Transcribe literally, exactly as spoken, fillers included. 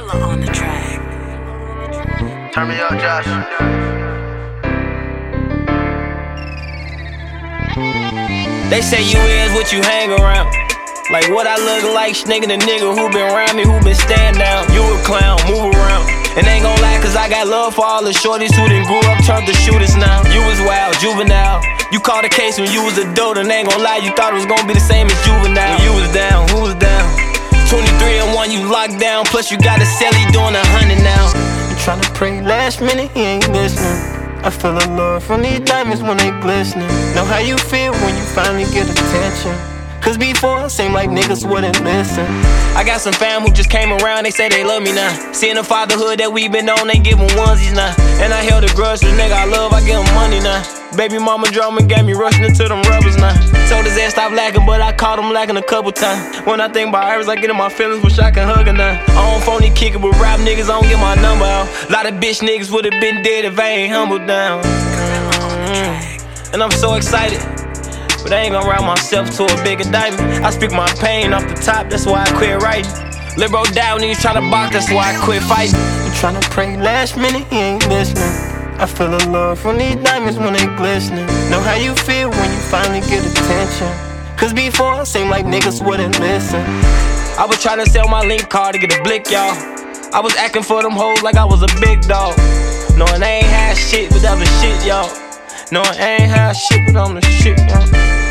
Killer on the track. Turn me up, Josh. They say you is what you hang around. Like what I look like, nigga, the nigga who been around me, who been stand down. You a clown, move around. And ain't gon' lie, cause I got love for all the shorties who done grew up, turned to shooters now. You was wild, juvenile. You caught a case when you was a dope, and ain't gon' lie, you thought it was gon' be the same as juvenile. When you was down, who was down? twenty-three and one, you locked down. Plus you got a celly doing a hundred now. You tryna pray last minute, he ain't listening. I feel a love from these diamonds when they glistening. Know how you feel when you finally get attention. Cause before it seemed like niggas wouldn't listen. I got some fam who just came around, they say they love me now. Seeing the fatherhood that we been on, they giving onesies now. And I held a grudge to the nigga I love, I give him money now. Baby mama drama got me rushing into them rubbers now. Told his ass stop lacking, but I caught him lacking a couple times. When I think about her, I get in my feelings, wish I can hug her now. I don't phony kick it with rap niggas, I don't get my number out. Lot of bitch niggas would've been dead if I ain't humbled down. Mm-hmm. And I'm so excited, but I ain't gon' route myself to a big indictment. I speak my pain off the top, that's why I quit writing. Lil' bro down, niggas tryna box, that's why I quit fighting. You tryna pray last minute, he ain't listening. I feel a love from these diamonds when they glistening. Know how you feel when you finally get attention. Cause before it seemed like niggas wouldn't listen. I was tryna sell my link card to get a blick, y'all. I was acting for them hoes like I was a big dog. Knowing I ain't had shit, but that was shit, y'all. Knowing I ain't had shit, but I'm the shit, y'all.